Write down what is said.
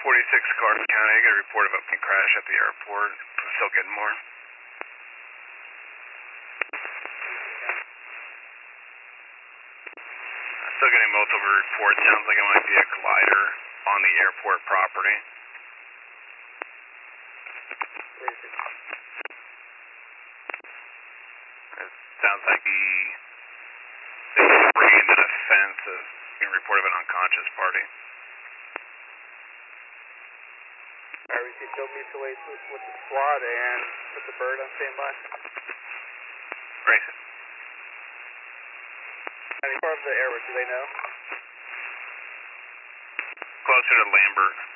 46 Carter County, I got a report about a crash at the airport. I'm still getting more. I'm still getting multiple reports. Sounds like it might be a glider on the airport property. It sounds like they ran into the fence as being reported of an unconscious party. RBC still mutuate with the squad and put the bird on standby. Right. Any part of the airwork, do they know? Closer to Lambert.